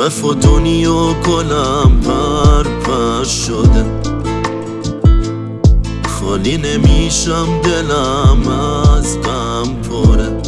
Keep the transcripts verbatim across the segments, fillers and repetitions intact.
کف و دنیا گلم پرپر شده، خالی نمیشم دلم از غم پره.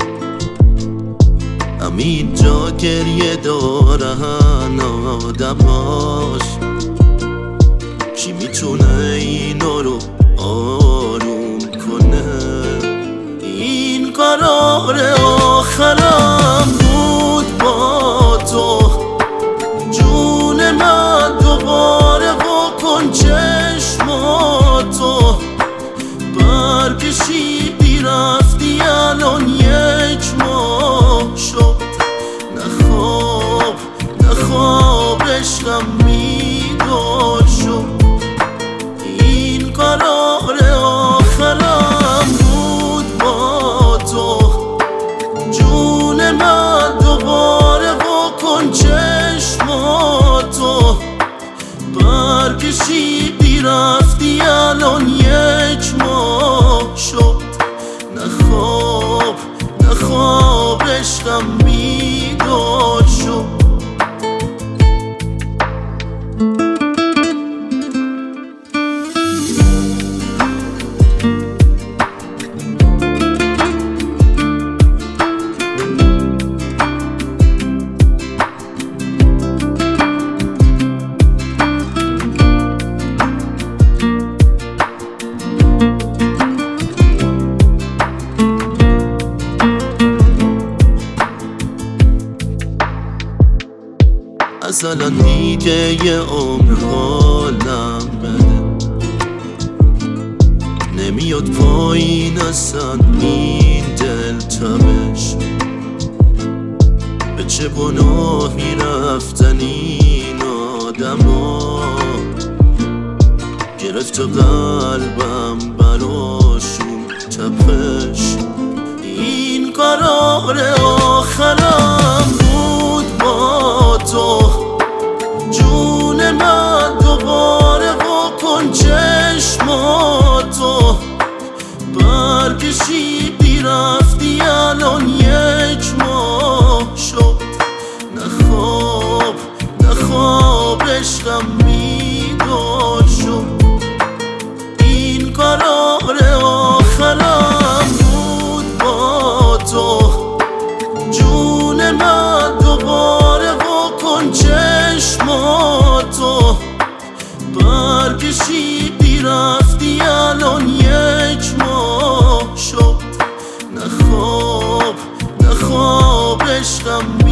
همین جا گریه دارن آدماش، کی میتونه اینا رو آروم کنه؟ این قرار آخرم بود با تو، جون من دوباره واکن چشماتو. برکشیدی رفتی الان یک ماه شد، نه خواب نه خواب عشقم بیدار شد. این قرار آخرم بود با تو، جون من دوباره واکن چشماتو. برکشیدی رفتی الان یک ماه شد، نه خواب نه خواب عشقم بیدار شد. مثلا دیگه یه عمر حالم بده، نمیاد پایین اصلا این دل تبش. به چه گناهی رفتن این آدم ها، گرفت قلبم براشون تپش. این قرار آخرم بود با تو، جون من دوباره واکن چشماتو. برکشیدی رفتی الان یک ماه شد، نه خواب نه خواب عشقم بیدار شد. این قرار آخرم بود با تو، جون من دوباره واکن چشماتو. برکشیدی رفتی الان یک ماه شد، نه خواب نه خواب عشقم